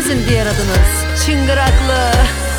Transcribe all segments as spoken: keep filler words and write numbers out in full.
Sizin diğer adınız çıngıraklı.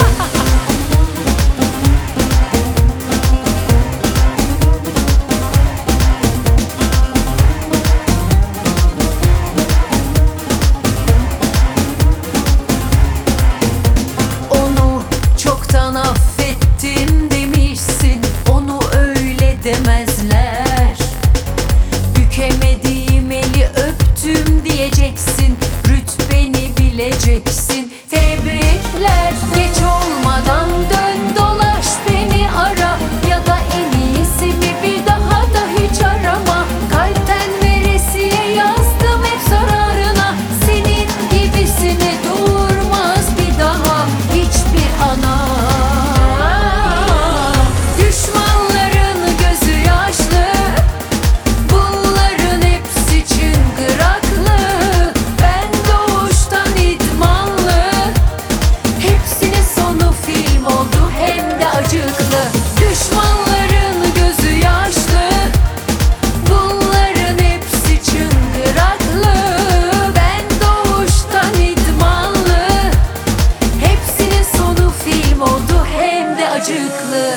Onu çoktan affettim demişsin, onu öyle demezler. Bükemediğim eli öptüm diyeceksin, rütbeni bileceksin. Tebrikler, geç olmadan dön dolaş beni ara, ya da en iyisi mi bir daha da hiç arama. Kalpten veresiye yazdım hep zararına, senin gibisini durmaz bir daha hiçbir ana. Düşmanların gözü yaşlı, bunların hepsi çıngıraklı. Ben doğuştan idmanlı, hepsinin sonu film oldu hem de acıklı. Düşmanların gözü yaşlı, bunların hepsi çıngıraklı. Ben doğuştan idmanlı, hepsinin sonu film oldu hem de acıklı.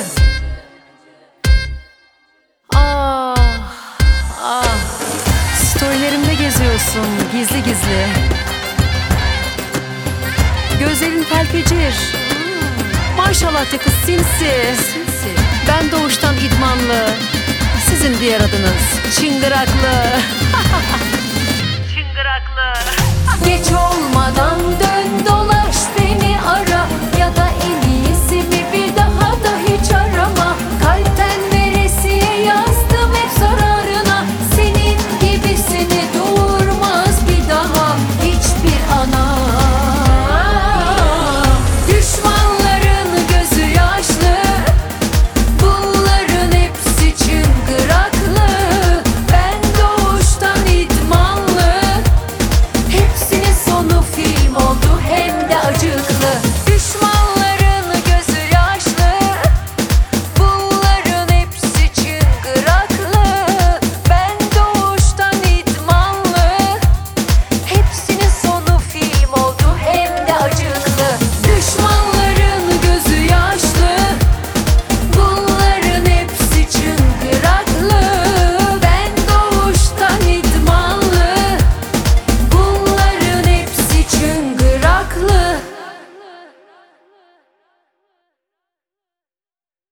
Ah, ah. Storylerimde geziyorsun gizli gizli. Gözlerin pelpecir. Maşallah de kız sinsi. Ben doğuştan idmanlı. Sizin diğer adınız çıngıraklı. Çıngıraklı. Geç